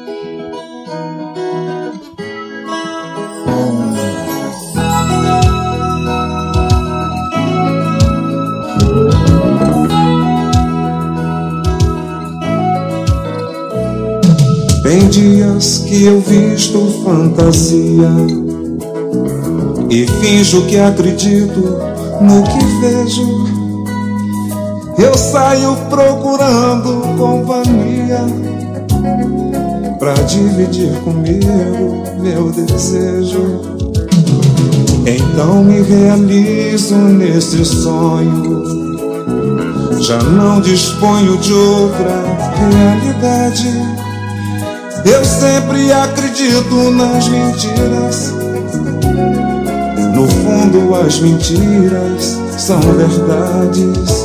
Tem dias que eu visto fantasia e finjo que acredito no que vejo. Eu saio procurando companhia pra dividir comigo meu desejo. Então me realizo nesse sonho, já não disponho de outra realidade. Eu sempre acredito nas mentiras. No fundo as mentiras são verdades.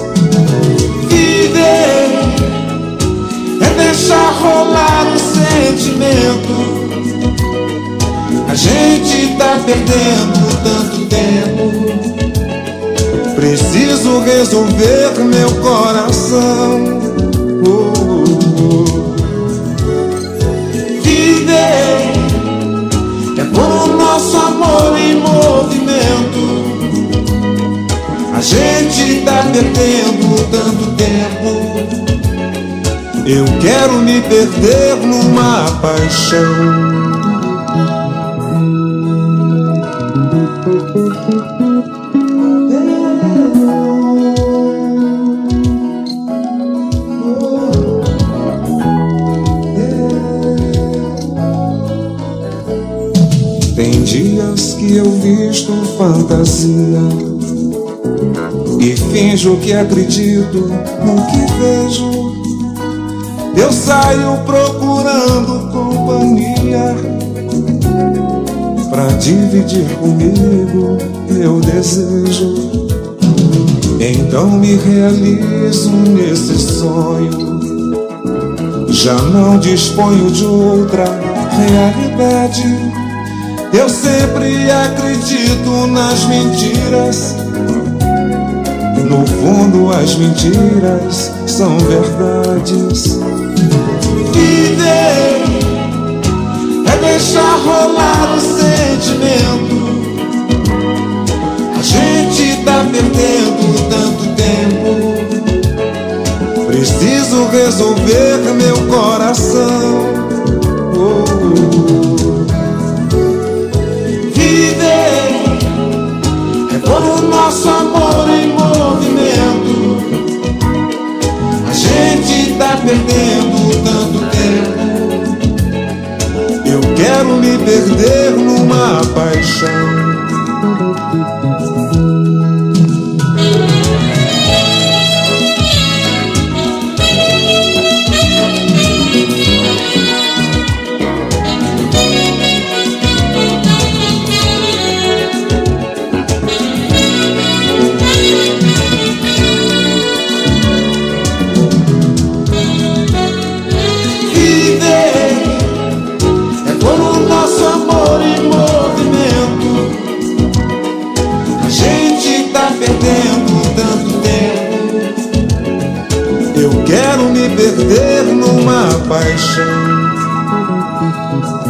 Viver é deixar rolar o sentimento. A gente tá perdendo tanto tempo. Preciso resolver meu coração. É pôr o nosso amor em movimento. A gente tá perdendo tanto tempo. Eu quero me perder numa paixão. Tem dias que eu visto fantasia e finjo que acredito no que vejo. Eu saio procurando companhia pra dividir comigo meu desejo. Então me realizo nesse sonho, já não disponho de outra realidade. Eu sempre acredito nas mentiras. No fundo as mentiras são verdades. Viver é deixar rolar o sentimento. A gente tá perdendo tanto tempo. Preciso resolver meu coração. Pôr o nosso amor em movimento. A gente tá perdendo tanto tempo. Eu quero me perder numa paixão. Eu quero me perder numa paixão.